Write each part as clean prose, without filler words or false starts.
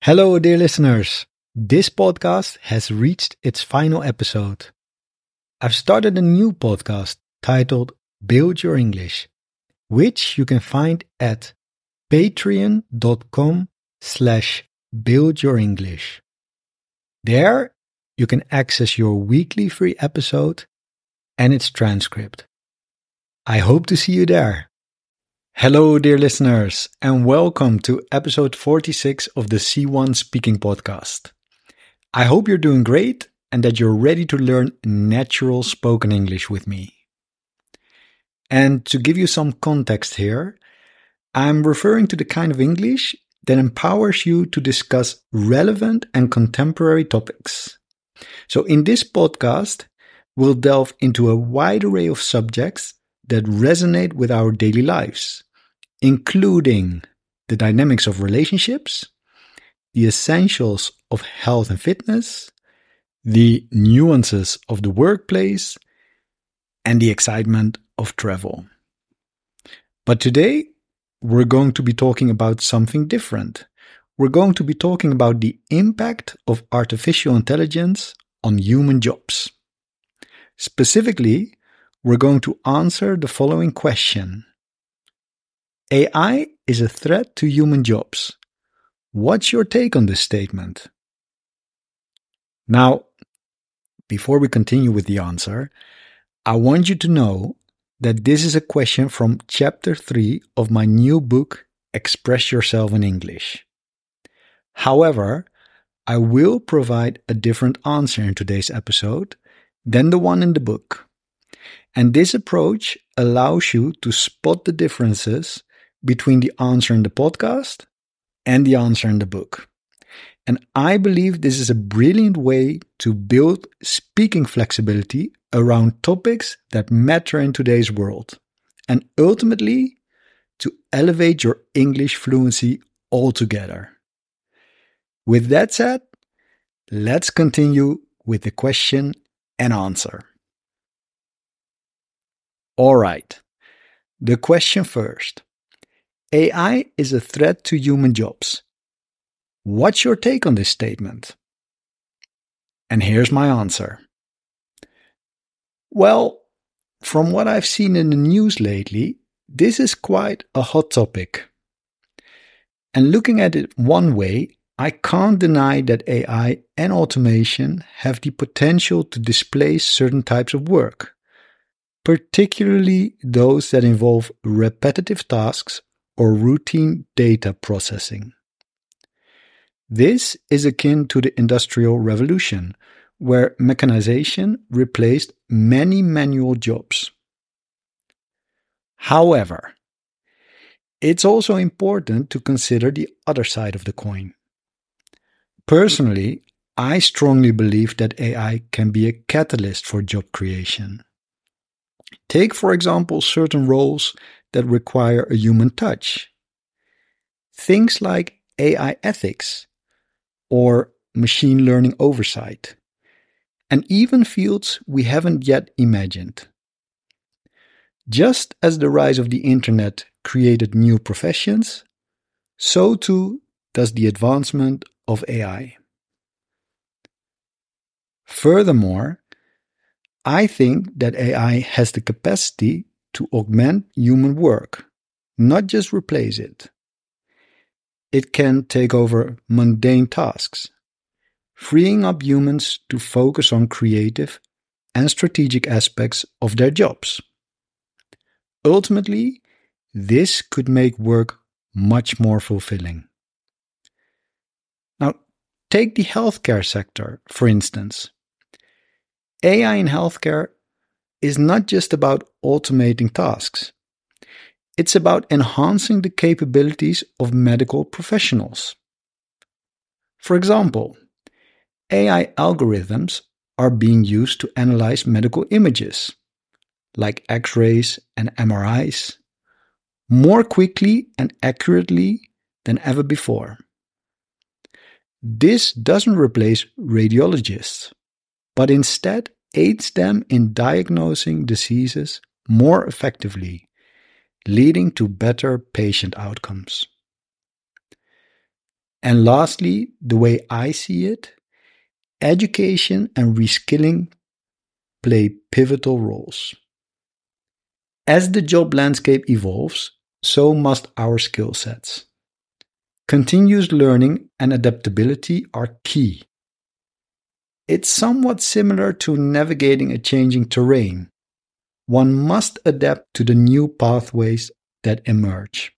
Hello, dear listeners. This podcast has reached its final episode. I've started a new podcast titled Build Your English, which you can find at patreon.com/buildyourenglish. There, you can access your weekly free episode and its transcript. I hope to see you there. Hello, dear listeners, and welcome to episode 46 of the C1 Speaking Podcast. I hope you're doing great and that you're ready to learn natural spoken English with me. And to give you some context here, I'm referring to the kind of English that empowers you to discuss relevant and contemporary topics. So in this podcast, we'll delve into a wide array of subjects that resonate with our daily lives, including the dynamics of relationships, the essentials of health and fitness, the nuances of the workplace, and the excitement of travel. But today, we're going to be talking about something different. We're going to be talking about the impact of artificial intelligence on human jobs. Specifically, we're going to answer the following question. AI is a threat to human jobs. What's your take on this statement? Now, before we continue with the answer, I want you to know that this is a question from chapter 3 of my new book, Express Yourself in English. However, I will provide a different answer in today's episode than the one in the book. And this approach allows you to spot the differences between the answer in the podcast and the answer in the book. And I believe this is a brilliant way to build speaking flexibility around topics that matter in today's world, and ultimately to elevate your English fluency altogether. With that said, let's continue with the question and answer. All right, the question first. AI is a threat to human jobs. What's your take on this statement? And here's my answer. Well, from what I've seen in the news lately, this is quite a hot topic. And looking at it one way, I can't deny that AI and automation have the potential to displace certain types of work, particularly those that involve repetitive tasks or routine data processing. This is akin to the Industrial Revolution, where mechanization replaced many manual jobs. However, it's also important to consider the other side of the coin. Personally, I strongly believe that AI can be a catalyst for job creation. Take, for example, certain roles that require a human touch. Things like AI ethics or machine learning oversight, and even fields we haven't yet imagined. Just as the rise of the internet created new professions, so too does the advancement of AI. Furthermore, I think that AI has the capacity to augment human work, not just replace it. It can take over mundane tasks, freeing up humans to focus on creative and strategic aspects of their jobs. Ultimately, this could make work much more fulfilling. Now, take the healthcare sector, for instance. AI in healthcare is not just about automating tasks. It's about enhancing the capabilities of medical professionals. For example, AI algorithms are being used to analyze medical images, like X-rays and MRIs, more quickly and accurately than ever before. This doesn't replace radiologists, but instead aids them in diagnosing diseases more effectively, leading to better patient outcomes. And lastly, the way I see it, education and reskilling play pivotal roles. As the job landscape evolves, so must our skill sets. Continuous learning and adaptability are key. It's somewhat similar to navigating a changing terrain. One must adapt to the new pathways that emerge.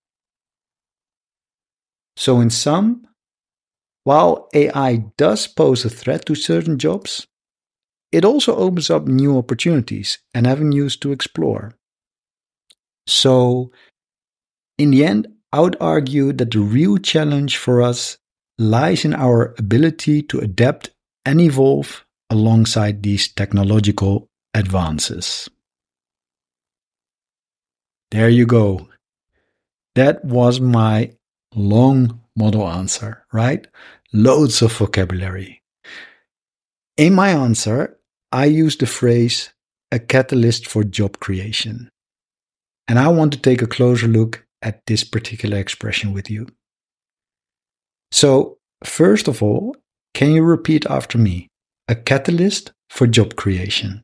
So in sum, while AI does pose a threat to certain jobs, it also opens up new opportunities and avenues to explore. So, in the end, I would argue that the real challenge for us lies in our ability to adapt and evolve alongside these technological advances. There you go. That was my long model answer, right? Loads of vocabulary. In my answer, I used the phrase a catalyst for job creation. And I want to take a closer look at this particular expression with you. So, first of all, can you repeat after me? A catalyst for job creation.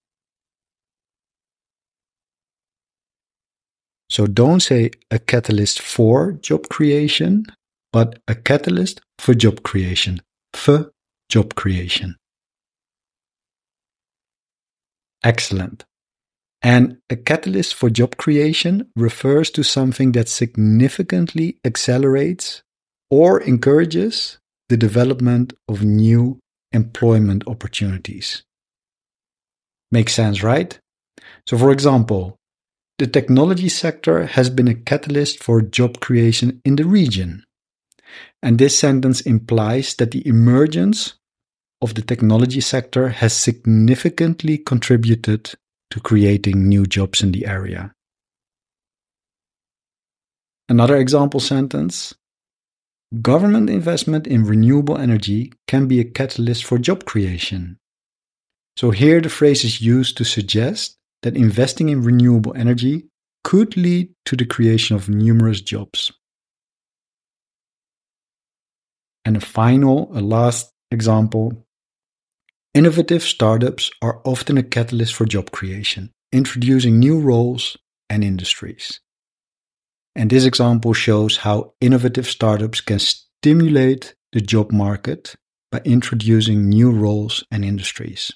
So don't say a catalyst for job creation, but a catalyst for job creation. For job creation. Excellent. And a catalyst for job creation refers to something that significantly accelerates or encourages the development of new employment opportunities. Makes sense, right? So, for example, the technology sector has been a catalyst for job creation in the region. And this sentence implies that the emergence of the technology sector has significantly contributed to creating new jobs in the area. Another example sentence: government investment in renewable energy can be a catalyst for job creation. So here the phrase is used to suggest that investing in renewable energy could lead to the creation of numerous jobs. And a last example: innovative startups are often a catalyst for job creation, introducing new roles and industries. And this example shows how innovative startups can stimulate the job market by introducing new roles and industries.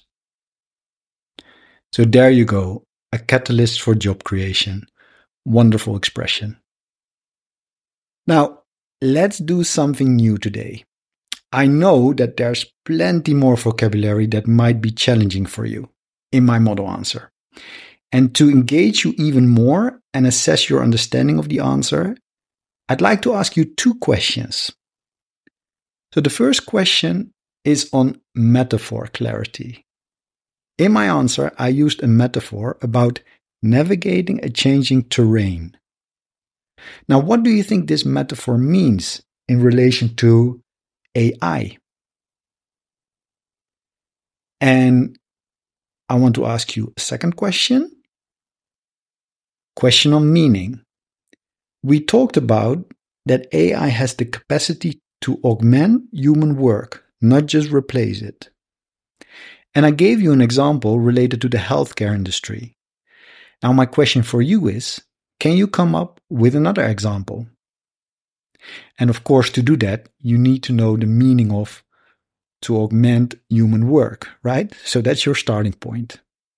So there you go, a catalyst for job creation. Wonderful expression. Now, let's do something new today. I know that there's plenty more vocabulary that might be challenging for you in my model answer. And to engage you even more and assess your understanding of the answer, I'd like to ask you two questions. So the first question is on metaphor clarity. In my answer, I used a metaphor about navigating a changing terrain. Now, what do you think this metaphor means in relation to AI? And I want to ask you a second question. Question on meaning. We talked about that AI has the capacity to augment human work, not just replace it. And I gave you an example related to the healthcare industry. Now, my question for you is, can you come up with another example? And of course, to do that, you need to know the meaning of to augment human work, right? So that's your starting point.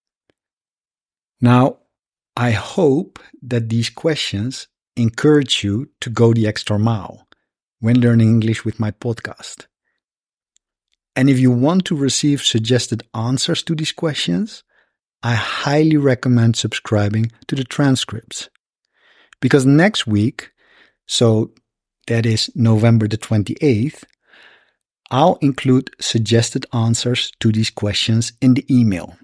Now, I hope that these questions encourage you to go the extra mile when learning English with my podcast. And if you want to receive suggested answers to these questions, I highly recommend subscribing to the transcripts. Because next week, so that is November the 28th, I'll include suggested answers to these questions in the email.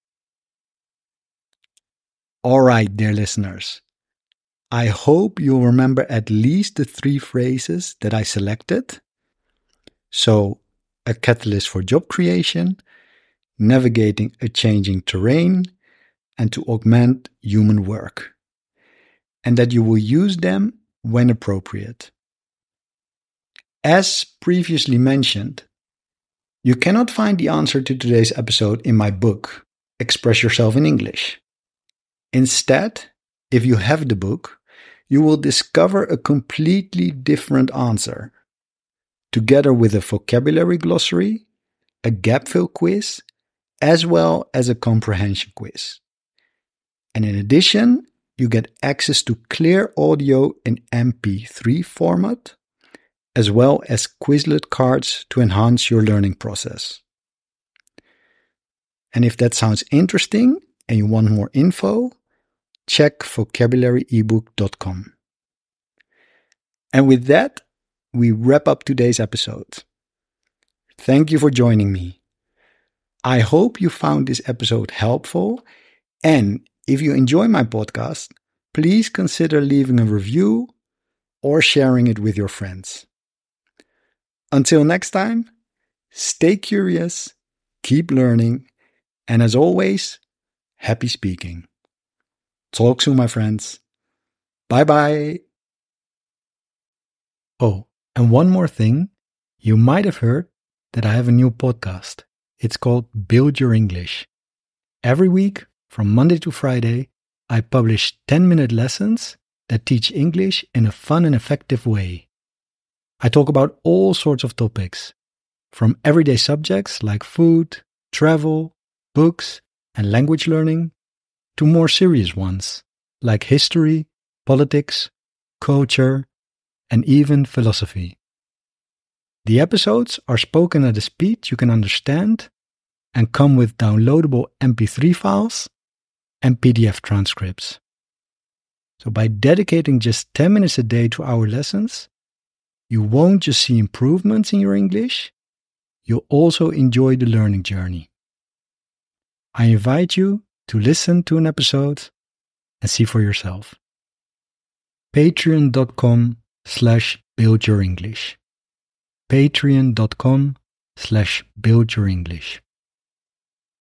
All right, dear listeners. I hope you'll remember at least the 3 phrases that I selected. So, a catalyst for job creation, navigating a changing terrain, and to augment human work. And that you will use them when appropriate. As previously mentioned, you cannot find the answer to today's episode in my book, Express Yourself in English. Instead, if you have the book, you will discover a completely different answer, together with a vocabulary glossary, a gap fill quiz, as well as a comprehension quiz. And in addition, you get access to clear audio in MP3 format, as well as Quizlet cards to enhance your learning process. And if that sounds interesting and you want more info, check vocabularyebook.com. And with that, we wrap up today's episode. Thank you for joining me. I hope you found this episode helpful, and if you enjoy my podcast, please consider leaving a review or sharing it with your friends. Until next time, stay curious, keep learning, and as always, happy speaking. Talk soon, my friends. Bye-bye. Oh, and one more thing. You might have heard that I have a new podcast. It's called Build Your English. Every week, from Monday to Friday, I publish 10-minute lessons that teach English in a fun and effective way. I talk about all sorts of topics, from everyday subjects like food, travel, books, and language learning, to more serious ones like history, politics, culture, and even philosophy. The episodes are spoken at a speed you can understand and come with downloadable MP3 files and PDF transcripts. So by dedicating just 10 minutes a day to our lessons, you won't just see improvements in your English, you'll also enjoy the learning journey. I invite you to listen to an episode and see for yourself. Patreon.com/buildyourenglish. Patreon.com/buildyourenglish.